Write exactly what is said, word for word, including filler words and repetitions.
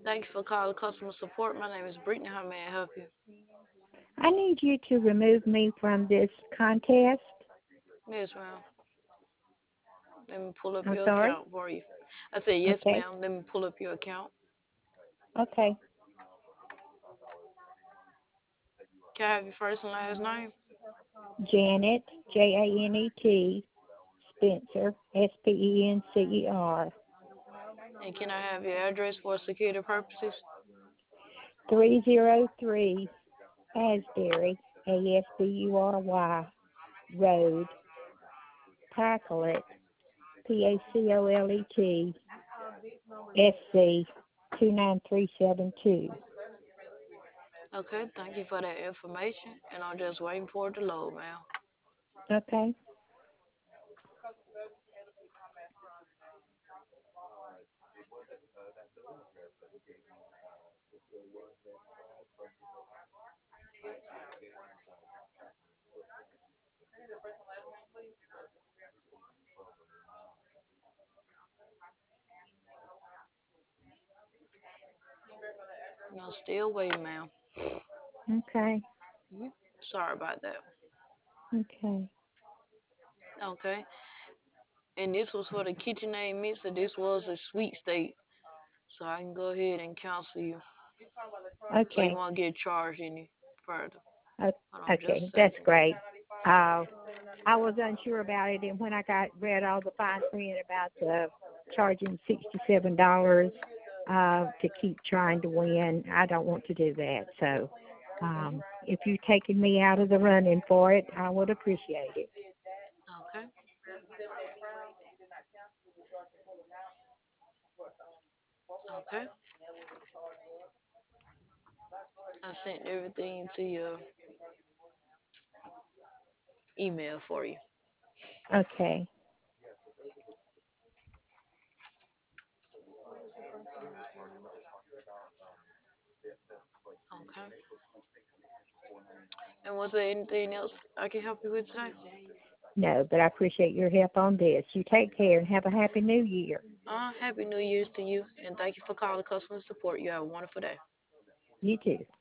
Thank you for calling customer support. My name is Brittany. How may I help you? I need you to remove me from this contest. Yes, ma'am. Let me pull up I'm your sorry? account for you. I said, yes, Okay. ma'am. Let me pull up your account. Okay. Can I have your first and last name? Janet, J A N E T, Spencer, S P E N C E R, And can I have your address for security purposes? three oh three Asbury, A S B U R Y, Road, Pacolet, P A C O L E T, S C, two nine three seven two. Okay, thank you for that information. And I'm just waiting for it to load, ma'am. Okay. No, still waiting, ma'am. Okay. hmm Sorry about that. Okay. Okay. And this was for the KitchenAid mixer. This was a sweet state. So I can go ahead and cancel you. So you Okay. won't get charged any further. O- Hold on just a Okay. That's second. great. Uh, I was unsure about it, and when I got read all the fine print about the charging sixty-seven dollars uh, to keep trying to win, I don't want to do that. So, um, if you're taking me out of the running for it, I would appreciate it. Okay. Okay. I sent everything to your email for you. Okay. Okay. And was there anything else I can help you with today? No, but I appreciate your help on this. You take care and have a happy new year. Uh, Happy New Year's to you, and thank you for calling customer support. You have a wonderful day. You too.